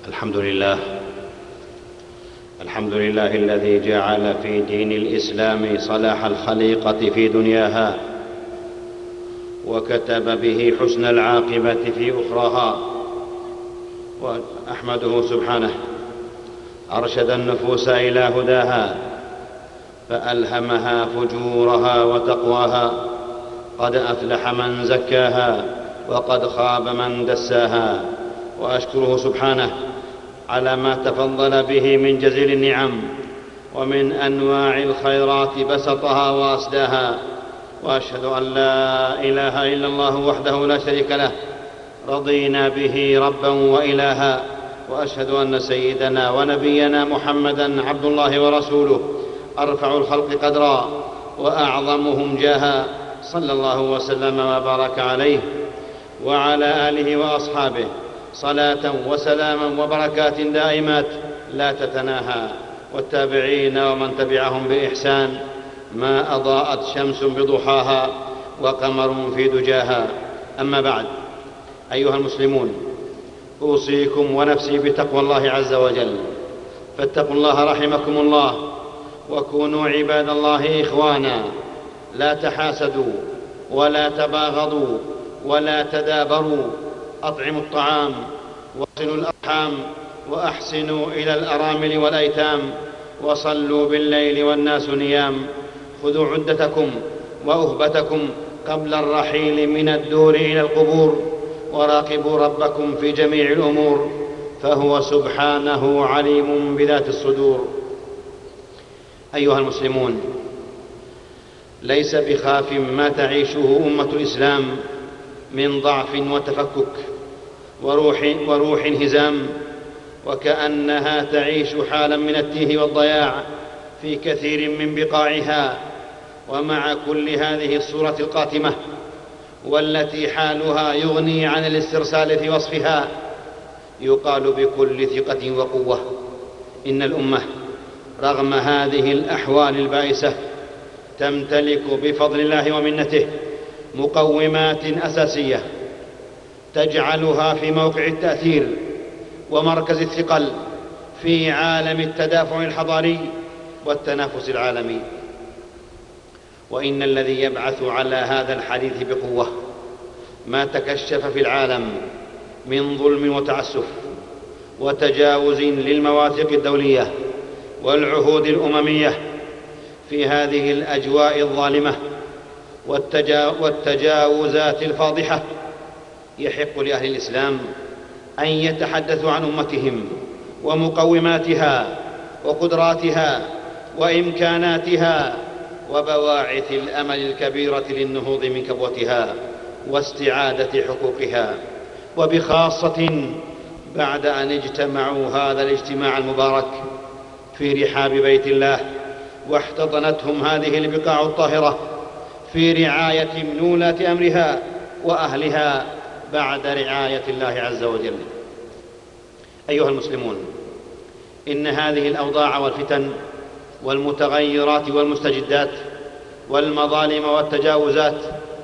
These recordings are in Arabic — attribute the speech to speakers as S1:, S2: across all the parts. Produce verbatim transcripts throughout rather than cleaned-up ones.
S1: الحمد لله الحمد لله الذي جعل في دين الإسلام صلاح الخليقة في دنياها، وكتب به حسن العاقبة في أخراها. وأحمده سبحانه أرشد النفوس إلى هداها، فألهمها فجورها وتقواها. قد أفلح من زكاها، وقد خاب من دساها. وأشكره سبحانه على ما تفضل به من جزيل النعم، ومن أنواع الخيرات بسطها وأسداها. وأشهد أن لا إله إلا الله وحده لا شريك له، رضينا به ربا وإلها. وأشهد أن سيدنا ونبينا محمدا عبد الله ورسوله، أرفع الخلق قدرا وأعظمهم جاها، صلى الله وسلم وبارك عليه وعلى آله وأصحابه صلاة وسلاما وبركات دائمات لا تتناهى. والتابعين ومن تبعهم بإحسان ما أضاءت شمس بضحاها وقمر في دجاها. أما بعد، أيها المسلمون، أوصيكم ونفسي بتقوى الله عز وجل، فاتقوا الله رحمكم الله، وكونوا عباد الله إخوانا، لا تحاسدوا ولا تباغضوا ولا تدابروا. أطعموا الطعام وصلوا الأرحام، وأحسنوا إلى الأرامل والأيتام، وصلوا بالليل والناس نيام. خذوا عدتكم وأهبتكم قبل الرحيل من الدور إلى القبور، وراقبوا ربكم في جميع الأمور، فهو سبحانه عليم بذات الصدور. أيها المسلمون، ليس بخاف ما تعيشه أمة الإسلام من ضعف وتفكك وروح, وروح انهزام، وكأنها تعيش حالا من التيه والضياع في كثير من بقاعها. ومع كل هذه الصورة القاتمة، والتي حالها يغني عن الاسترسال في وصفها، يقال بكل ثقة وقوة إن الأمة رغم هذه الأحوال البائسة تمتلك بفضل الله ومنته مقومات أساسية تجعلها في موقع التأثير ومركز الثقل في عالم التدافع الحضاري والتنافس العالمي. وإن الذي يبعث على هذا الحديث بقوة ما تكشف في العالم من ظلم وتعسف وتجاوز للمواثيق الدولية والعهود الأممية في هذه الأجواء الظالمة والتجاوزات الفاضحة. يحق لأهل الإسلام أن يتحدثوا عن أمتهم ومقوماتها وقدراتها وإمكاناتها وبواعث الأمل الكبيرة للنهوض من كبوتها واستعادة حقوقها، وبخاصة بعد أن اجتمعوا هذا الاجتماع المبارك في رحاب بيت الله، واحتضنتهم هذه البقاع الطاهرة في رعاية من أمرها وأهلها بعد رعاية الله عز وجل. أيها المسلمون، إن هذه الأوضاع والفتن والمتغيرات والمستجدات والمظالم والتجاوزات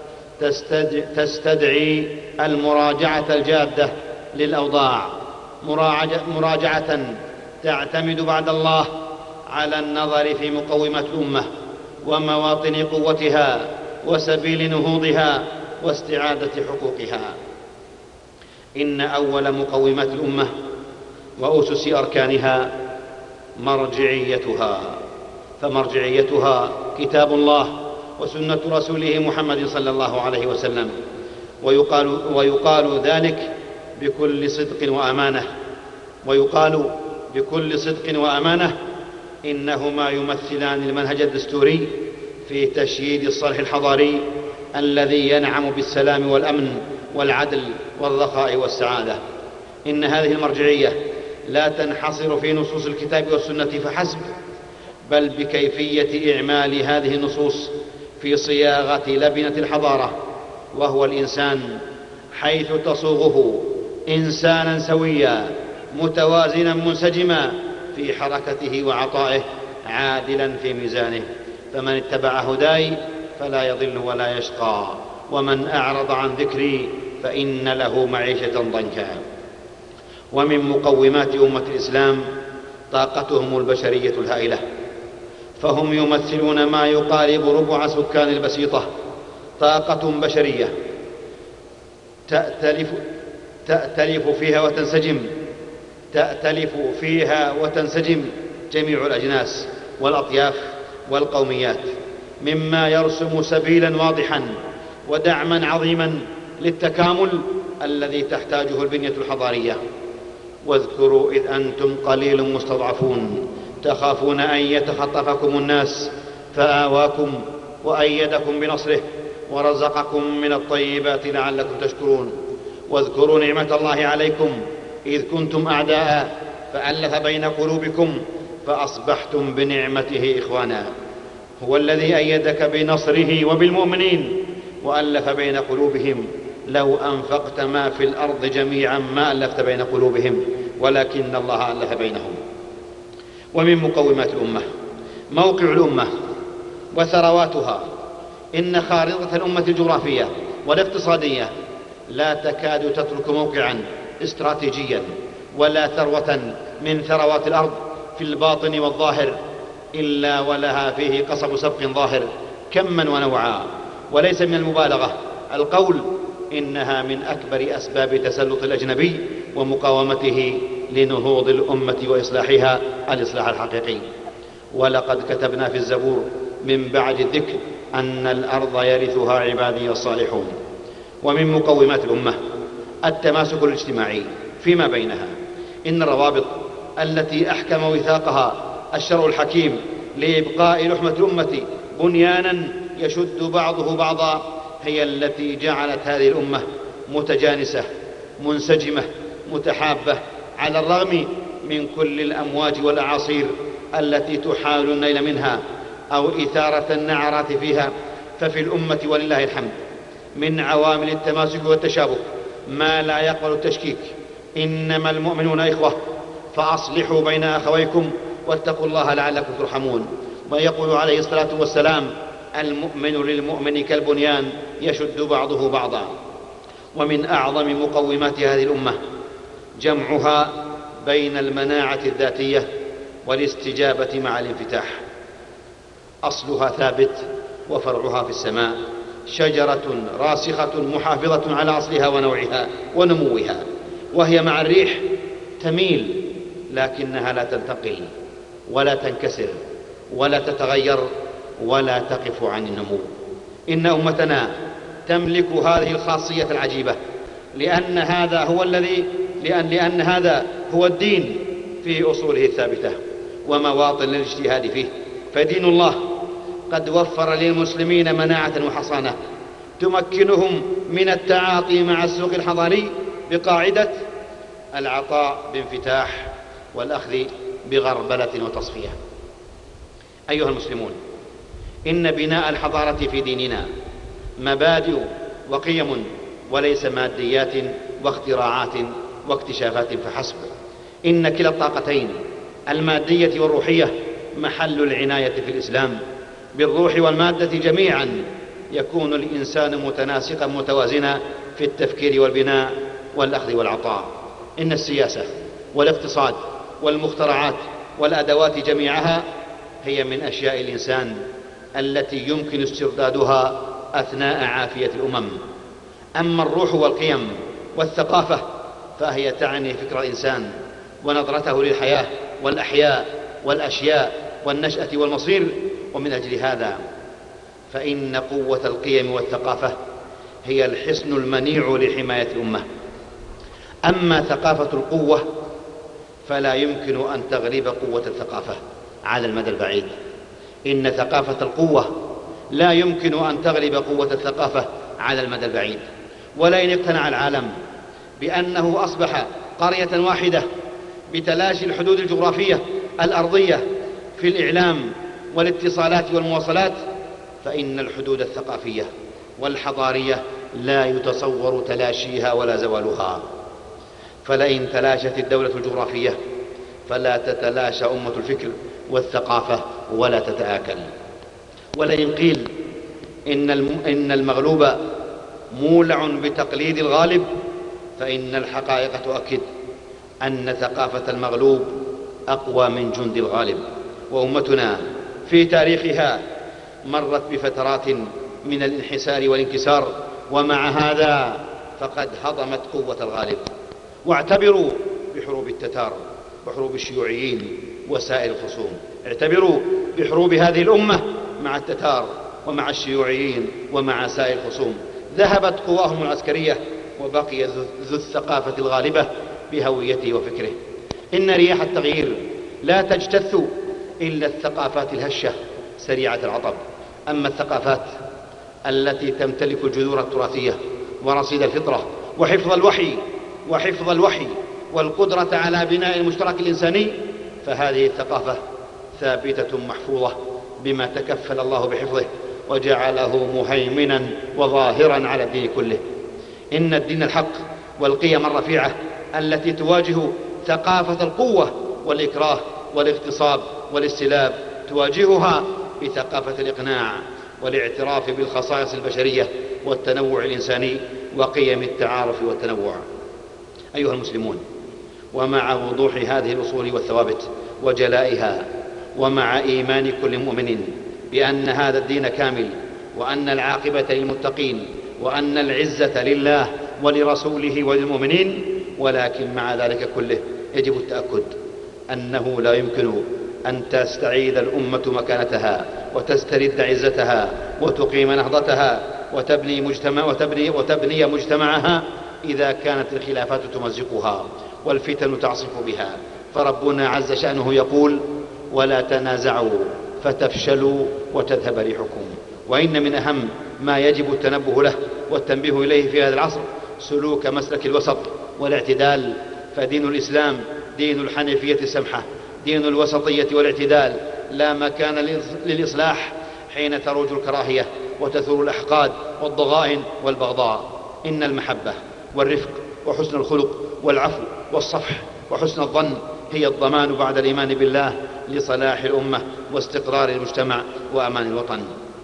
S1: تستدعي المراجعة الجادة للأوضاع، مراجعة تعتمد بعد الله على النظر في مقومات الأمة ومواطن قوتها وسبيل نهوضها واستعادة حقوقها. إن أول مقومات الأمة وأسس أركانها مرجعيتها، فمرجعيتها كتاب الله وسنة رسوله محمد صلى الله عليه وسلم. ويقال, ويقال ذلك بكل صدق وأمانة ويقال بكل صدق وأمانة إنهما يمثلان المنهج الدستوري في تشييد الصلح الحضاري الذي ينعم بالسلام والأمن والعدل والرخاء والسعادة. إن هذه المرجعية لا تنحصر في نصوص الكتاب والسنة فحسب، بل بكيفية إعمال هذه النصوص في صياغة لبنة الحضارة، وهو الإنسان، حيث تصوغه إنسانا سويا متوازنا منسجما في حركته وعطائه، عادلا في ميزانه. فمن اتبع هداي فلا يضل ولا يشقى، ومن أعرض عن ذكري فإن له معيشة ضنكا. ومن مقومات أمة الإسلام طاقتهم البشرية الهائلة، فهم يمثلون ما يقارب ربع سكان البسيطة. طاقة بشرية تأتلف, تأتلف فيها وتنسجم تأتلف فيها وتنسجم جميع الأجناس والأطياف والقوميات، مما يرسم سبيلا واضحا ودعما عظيما للتكامل الذي تحتاجه البنية الحضارية. واذكروا إذ أنتم قليل مستضعفون تخافون أن يتخطفكم الناس فآواكم وأيدكم بنصره ورزقكم من الطيبات لعلكم تشكرون. واذكروا نعمة الله عليكم إذ كنتم أعداء فألف بين قلوبكم فأصبحتم بنعمته إخوانا. هو الذي أيدك بنصره وبالمؤمنين وألف بين قلوبهم. لو أنفقت ما في الأرض جميعا ما ألفت بين قلوبهم ولكن الله ألف بينهم. ومن مقومات الأمة موقع الأمة وثرواتها. إن خارطة الأمة الجغرافية والاقتصادية لا تكاد تترك موقعا استراتيجيا ولا ثروة من ثروات الأرض في الباطن والظاهر إلا ولها فيه قصب سبق ظاهر كما ونوعا. وليس من المبالغة القول إنها من أكبر أسباب تسلط الأجنبي ومقاومته لنهوض الأمة وإصلاحها الإصلاح الحقيقي. ولقد كتبنا في الزبور من بعد الذكر أن الأرض يرثها عبادي الصالحون. ومن مقومات الأمة التماسك الاجتماعي فيما بينها. إن الروابط التي أحكم وثاقها الشرع الحكيم لإبقاء لحمة الأمة بنيانا يشد بعضه بعضا هي التي جعلت هذه الأمة متجانسة منسجمة متحابة على الرغم من كل الأمواج والأعاصير التي تحاول النيل منها أو إثارة النعرات فيها. ففي الأمة ولله الحمد من عوامل التماسك والتشابك ما لا يقبل التشكيك. إنما المؤمنون إخوة فأصلحوا بين أخويكم واتقوا الله لعلكم ترحمون. ويقول عليه الصلاة والسلام المؤمن للمؤمن كالبنيان يشد بعضه بعضا. ومن أعظم مقومات هذه الأمة جمعها بين المناعة الذاتية والاستجابة مع الانفتاح. أصلها ثابت وفرعها في السماء، شجرة راسخة محافظة على أصلها ونوعها ونموها، وهي مع الريح تميل لكنها لا تنتقل ولا تنكسر ولا تتغير ولا تقف عن النمو. إن أمتنا تملك هذه الخاصية العجيبة لأن هذا هو الذي لأن, لأن هذا هو الدين في أصوله الثابتة ومواطن الاجتهاد فيه. فدين الله قد وفر للمسلمين مناعة وحصانة تمكنهم من التعاطي مع السوق الحضاري بقاعدة العطاء بانفتاح والأخذ بغربلة وتصفية. أيها المسلمون، إن بناء الحضارة في ديننا مبادئ وقيم وليس ماديات واختراعات واكتشافات فحسب. إن كلا الطاقتين المادية والروحية محل العناية في الإسلام. بالروح والمادة جميعا يكون الإنسان متناسقا متوازنا في التفكير والبناء والأخذ والعطاء. إن السياسة والاقتصاد والمخترعات والأدوات جميعها هي من أشياء الإنسان التي يمكن استردادها أثناء عافية الأمم. أما الروح والقيم والثقافة فهي تعني فكر الإنسان ونظرته للحياة والأحياء والأشياء والنشأة والمصير. ومن أجل هذا فإن قوة القيم والثقافة هي الحصن المنيع لحماية الأمة. أما ثقافة القوة فلا يمكن أن تغلب قوة الثقافة على المدى البعيد. إن ثقافة القوة لا يمكن أن تغلب قوة الثقافة على المدى البعيد. ولئن اقتنع العالم بأنه أصبح قرية واحدة بتلاشي الحدود الجغرافية الأرضية في الإعلام والاتصالات والمواصلات فإن الحدود الثقافية والحضارية لا يتصور تلاشيها ولا زوالها. فلئن تلاشت الدولة الجغرافية فلا تتلاشى أمة الفكر والثقافة ولا تتآكل. ولئن قيل إن المغلوب مولع بتقليد الغالب فإن الحقائق تؤكد أن ثقافة المغلوب أقوى من جند الغالب، وأمتنا في تاريخها مرت بفترات من الانحسار والانكسار، ومع هذا فقد هضمت قوة الغالب. واعتبروا بحروب التتار وحروب الشيوعيين وسائر الخصوم، اعتبروا بحروب هذه الأمة مع التتار ومع الشيوعيين ومع سائر الخصوم، ذهبت قواهم العسكرية وبقي ذو الثقافة الغالبة بهويته وفكره. إن رياح التغيير لا تجتث إلا الثقافات الهشة سريعة العطب. أما الثقافات التي تمتلك الجذور التراثية ورصيد الفطرة وحفظ الوحي وحفظ الوحي والقدرة على بناء المشترك الإنساني، فهذه الثقافة ثابتة محفوظة بما تكفل الله بحفظه وجعله مهيمنا وظاهرا على الدين كله. إن الدين الحق والقيم الرفيعة التي تواجه ثقافة القوة والإكراه والاغتصاب والاستلاب تواجهها بثقافة الإقناع والاعتراف بالخصائص البشرية والتنوع الإنساني وقيم التعارف والتنوع. أيها المسلمون، ومع وضوح هذه الأصول والثوابت وجلائها، ومع إيمان كل مؤمن بأن هذا الدين كامل، وأن العاقبة للمتقين، وأن العزة لله ولرسوله وللمؤمنين، ولكن مع ذلك كله يجب التأكد أنه لا يمكن أن تستعيد الأمة مكانتها وتسترد عزتها وتقيم نهضتها وتبني, مجتمع وتبني, وتبني مجتمعها إذا كانت الخلافات تمزقها والفتن تعصف بها. فربنا عز شأنه يقول: ولا تنازعوا فتفشلوا وتذهب ريحكم. وإن من أهم ما يجب التنبه له والتنبيه إليه في هذا العصر سلوك مسلك الوسط والاعتدال، فدين الإسلام دين الحنيفية السمحة، دين الوسطية والاعتدال، لا مكان للإصلاح حين تروج الكراهية وتثور الأحقاد والضغائن والبغضاء. إن المحبة والرفق وحسن الخلق والعفو والصفح وحسن الظن هي الضمان بعد الإيمان بالله لصلاح الأمة واستقرار المجتمع وأمان الوطن.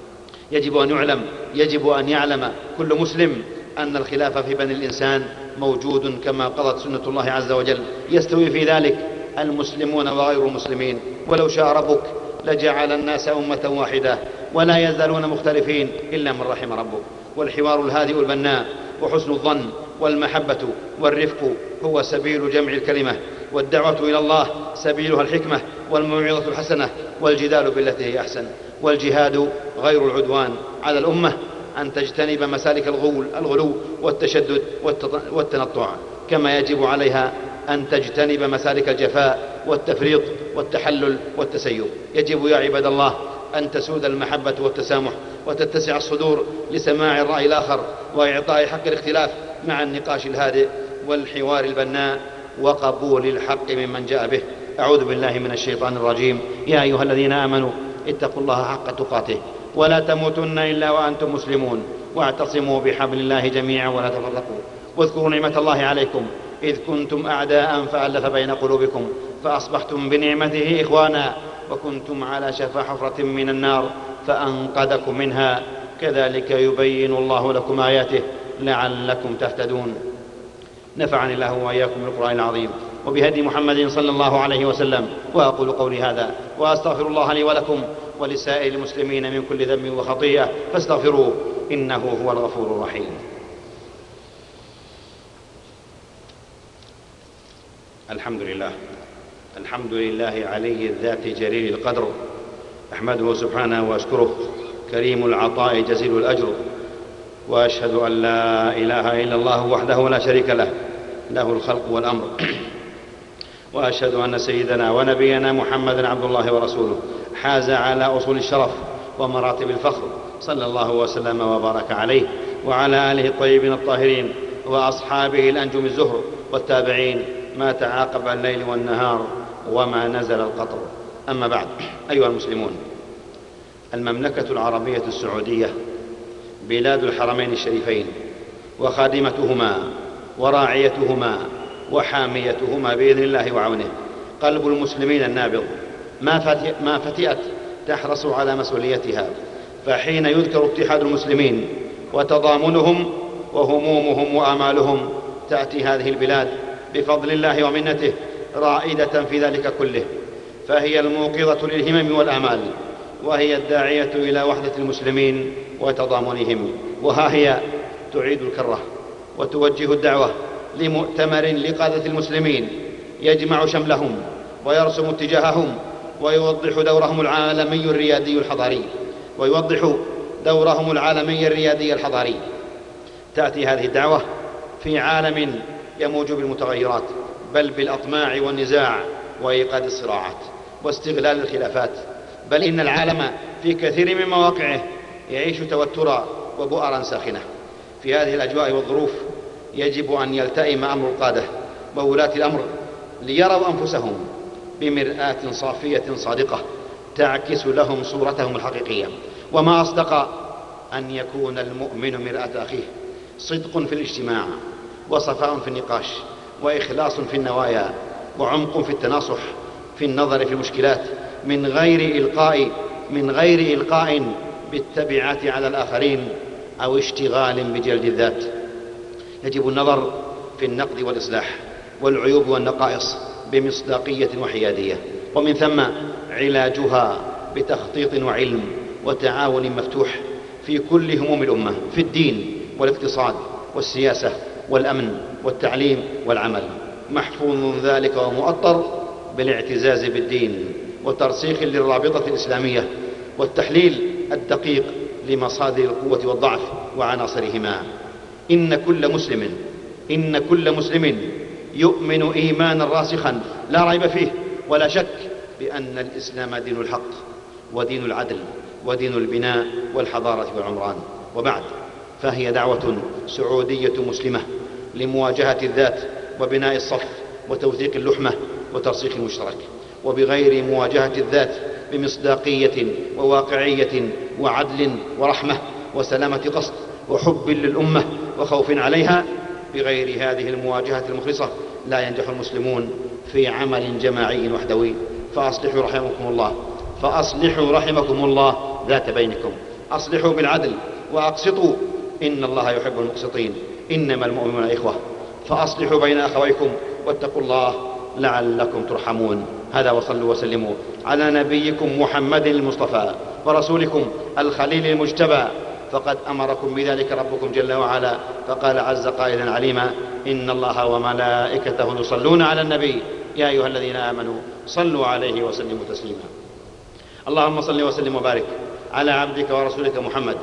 S1: يجب أن يعلم يجب أن يعلم كل مسلم أن الخلاف في بني الإنسان موجود كما قضت سنة الله عز وجل، يستوي في ذلك المسلمون وغير المسلمين، ولو شاء ربك لجعل الناس أمة واحدة ولا يزالون مختلفين إلا من رحم ربك. والحوار الهادئ البناء وحسن الظن والمحبة والرفق هو سبيل جمع الكلمة، والدعوة إلى الله سبيلها الحكمة والموعظة الحسنة والجدال بالتي هي أحسن. والجهاد غير العدوان على الأمة أن تجتنب مسالك الغول الغلو والتشدد والتنطع، كما يجب عليها أن تجتنب مسالك الجفاء والتفريط والتحلل والتسيب. يجب يا عباد الله أن تسود المحبة والتسامح وتتسع الصدور لسماع الرأي الآخر وإعطاء حق الاختلاف مع النقاش الهادئ والحوار البناء وقبول الحق ممن جاء به. أعوذ بالله من الشيطان الرجيم. يا أيها الذين آمنوا اتقوا الله حق تقاته ولا تموتن إلا وأنتم مسلمون، واعتصموا بحبل الله جميعا ولا تفرقوا، واذكروا نعمة الله عليكم إذ كنتم أعداء فألف بين قلوبكم فأصبحتم بنعمته إخوانا وكنتم على شفا حفرة من النار فأنقذكم منها، كذلك يبين الله لكم آياته لعلكم تهتدون. نفعني الله وإياكم بالقرآن العظيم وبهدي محمد صلى الله عليه وسلم، وأقول قولي هذا وأستغفر الله لي ولكم ولسائر المسلمين من كل ذنب وخطيئة فاستغفروه إنه هو الغفور الرحيم. الحمد لله الحمد لله علي الذات جليل القدر، أحمده سبحانه وأشكره كريم العطاء جزيل الأجر، وأشهد أن لا إله إلا الله وحده لا شريك له له الخلق والأمر، وأشهد أن سيدنا ونبينا محمدا عبد الله ورسوله حاز على أصول الشرف ومراتب الفخر، صلى الله وسلم وبارك عليه وعلى آله الطيبين الطاهرين وأصحابه الأنجم الزهر والتابعين ما تعاقب الليل والنهار وما نزل القطر. أما بعد، أيها المسلمون، المملكة العربية السعودية بلاد الحرمين الشريفين وخادمتهما وراعيتهما وحاميتهما بإذن الله وعونه، قلب المسلمين النابض ما فتئت تحرص على مسؤوليتها. فحين يذكر اتحاد المسلمين وتضامنهم وهمومهم وآمالهم تأتي هذه البلاد بفضل الله ومنته رائدة في ذلك كله، فهي الموقظة للهمم والآمال، وهي الداعية إلى وحدة المسلمين وتضامنهم. وها هي تعيد الكرة وتوجه الدعوة لمؤتمر لقادة المسلمين يجمع شملهم ويرسم اتجاههم ويوضح دورهم العالمي الريادي الحضاري ويوضح دورهم العالمي الريادي الحضاري. تأتي هذه الدعوة في عالم يموج بالمتغيرات، بل بالأطماع والنزاع وإيقاد الصراعات واستغلال الخلافات، بل إن العالم في كثير من مواقعه يعيش توترا وبؤرا ساخنة. في هذه الأجواء والظروف يجب أن يلتئم أمر القادة وولاة الأمر ليروا أنفسهم بمرآة صافية صادقة تعكس لهم صورتهم الحقيقية. وما أصدق أن يكون المؤمن مرآة أخيه، صدق في الاجتماع وصفاء في النقاش وإخلاص في النوايا وعمق في التناصح في النظر في المشكلات، من غير إلقاء من غير إلقاء بالتبعات على الآخرين أو اشتغال بجلد الذات. يجب النظر في النقد والإصلاح والعيوب والنقائص بمصداقية وحيادية، ومن ثم علاجها بتخطيط وعلم وتعاون مفتوح في كل هموم الأمة، في الدين والاقتصاد والسياسة والأمن والتعليم والعمل، محفوظ ذلك ومؤطر بالاعتزاز بالدين وترسيخ للرابطة الإسلامية والتحليل الدقيق لمصادر القوة والضعف وعناصرهما. إن كل مسلم إن كل مسلم يؤمن إيمانا راسخا لا ريب فيه ولا شك بأن الإسلام دين الحق ودين العدل ودين البناء والحضارة والعمران. وبعد، فهي دعوة سعودية مسلمة لمواجهة الذات وبناء الصف وتوثيق اللحمة وترسيخ المشترك، وبغير مواجهة الذات بمصداقية وواقعية وعدل ورحمة وسلامة قصد وحب للأمة وخوف عليها، بغير هذه المواجهة المخلصة لا ينجح المسلمون في عمل جماعي وحدوي. فأصلحوا رحمكم الله فأصلحوا رحمكم الله ذات بينكم، أصلحوا بالعدل وأقسطوا إن الله يحب المقسطين، إنما المؤمنون إخوة، فأصلحوا بين أخويكم واتقوا الله لعلكم ترحمون. هذا، وصلوا وسلموا على نبيكم محمد المصطفى ورسولكم الخليل المجتبى، فقد أمركم بذلك ربكم جل وعلا، فقال عز قائلا عليما: إن الله وملائكته يصلون على النبي يا أيها الذين آمنوا صلوا عليه وسلموا تسليما. اللهم صل وسلم وبارك على عبدك ورسولك محمد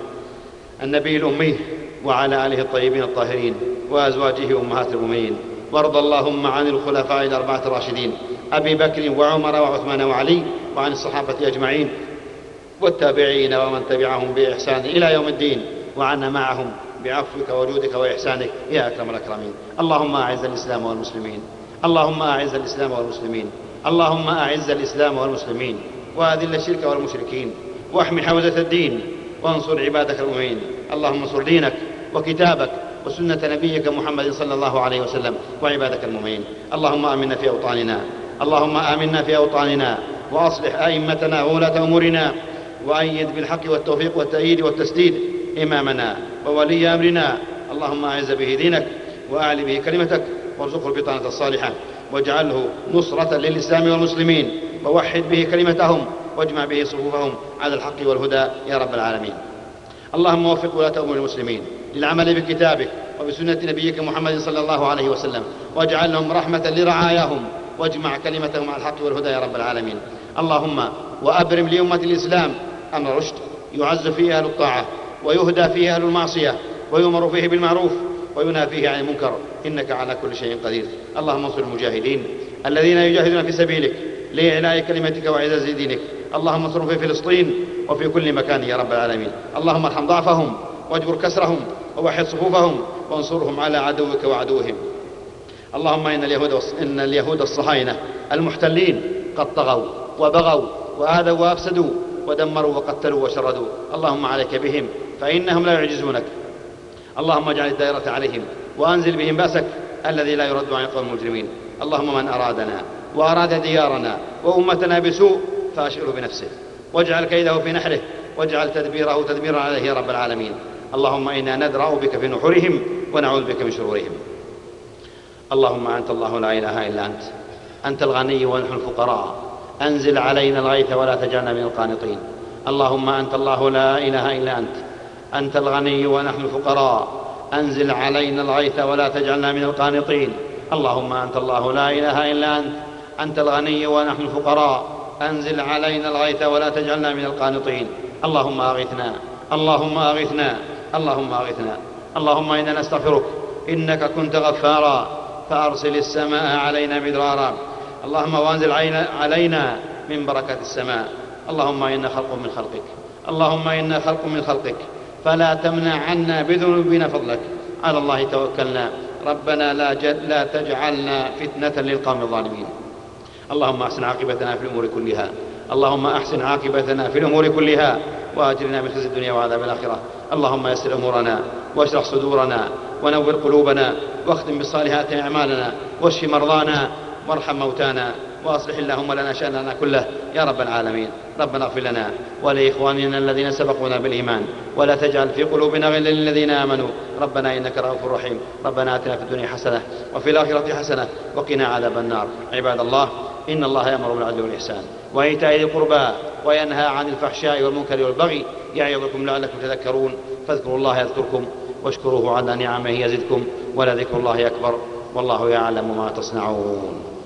S1: النبي الأمي وعلى آله الطيبين الطاهرين وأزواجه أمهات المؤمنين، وارض اللهم عن الخلفاء الأربعة الراشدين أبي بكر وعمر وعثمان وعلي، وعن الصحابة أجمعين والتابعين ومن تبعهم بإحسان إلى يوم الدين، وعنا معهم بعفوك وجودك وإحسانك يا أكرم الأكرمين. اللهم أعز الإسلام والمسلمين اللهم أعز الإسلام والمسلمين اللهم أعز الإسلام والمسلمين وأذل الشرك والمشركين، واحمي حوزة الدين، وانصر عبادك المؤمنين. اللهم انصر دينك وكتابك وسنة نبيك محمد صلى الله عليه وسلم وعبادك المؤمنين. اللهم آمنا في أوطاننا اللهم آمنا في أوطاننا وأصلح أئمتنا وولاة أمورنا، وأيد بالحق والتوفيق والتأييد والتسديد إمامنا وولي أمرنا. اللهم أعز به دينك وأعل به كلمتك، وارزقه البطانة الصالحة، واجعله نصرة للإسلام والمسلمين، ووحد به كلمتهم، واجمع به صفوفهم على الحق والهدى يا رب العالمين. اللهم وفق ولاة أمور المسلمين للعمل بكتابك وبسنة نبيك محمد صلى الله عليه وسلم، واجعلهم رحمة لرعاياهم، واجمع كلمتهم على الحق والهدى يا رب العالمين. اللهم وأبرم لأمة الإسلام أمر رشد يعز فيه أهل الطاعة ويهدى فيه أهل المعصية، ويؤمر فيه بالمعروف وينهى فيه عن المنكر، إنك على كل شيء قدير. اللهم انصر المجاهدين الذين يجاهدون في سبيلك لإعلاء كلمتك وإعزاز دينك. اللهم انصرهم في فلسطين وفي كل مكان يا رب العالمين. اللهم ارحم ضعفهم واجبر كسرهم ووحد صفوفهم، وانصرهم على عدوك وعدوهم. اللهم إن اليهود إن اليهود الصهاينة المحتلين قد طغوا وبغوا وآذوا وأفسدوا ودمروا وقتلوا وشردوا. اللهم عليك بهم فإنهم لا يعجزونك. اللهم اجعل الدائرة عليهم وأنزل بهم بأسك الذي لا يرد عن القوم المجرمين. اللهم من أرادنا وأراد ديارنا وأمتنا بسوء فأشغله بنفسه، واجعل كيده في نحره، واجعل تدبيره تدبيرا عليه يا رب العالمين. اللهم إنا ندرأ بك في نحورهم ونعوذ بك من شرورهم. اللهم أنت الله لا إله إلا أنت، أنت الغني ونحن الفقراء، أنزل علينا الغيث ولا تجعلنا من القانطين. اللهم أنت الله لا إله إلا أنت، أنت الغني ونحن الفقراء، أنزل علينا الغيث ولا تجعلنا من القانطين. اللهم أنت الله لا إله إلا أنت، أنت الغني ونحن الفقراء، أنزل علينا الغيث ولا تجعلنا من القانطين. اللهم أغثنا، اللهم أغثنا، اللهم أغثنا. اللهم إنا نستغفرك، إنك كنت غفارا فأرسل السماء علينا مدرارا. اللهم وانزل علينا من بركة السماء. اللهم إنا خلق من خلقك، اللهم إنا خلق من خلقك، فلا تمنع عنا بذنوبنا فضلك. على الله توكلنا، ربنا لا, لا تجعلنا فتنة للقوم الظالمين. اللهم أحسن عاقبتنا في الأمور كلها، اللهم أحسن عاقبتنا في الأمور كلها وأجرنا من خزي الدنيا وعذاب الآخرة. اللهم يسر أمورنا واشرح صدورنا ونور قلوبنا واختم بالصالحات أعمالنا واشف مرضانا وارحم موتانا وأصلح اللهم لنا شأننا كله يا رب العالمين. ربنا اغفر لنا ولإخواننا الذين سبقونا بالإيمان ولا تجعل في قلوبنا غلا للذين آمنوا ربنا إنك رؤوف رحيم. ربنا آتنا في الدنيا حسنة وفي الآخرة حسنة وقنا عذاب النار. عباد الله، إن الله يأمر بالعدل والإحسان وإيتاء ذي القربى وينهى عن الفحشاء والمنكر والبغي يعظكم لعلكم تذكرون. فاذكروا الله يذكركم واشكروه على نعمه يزدكم ولذكر الله أكبر والله يعلم ما تصنعون.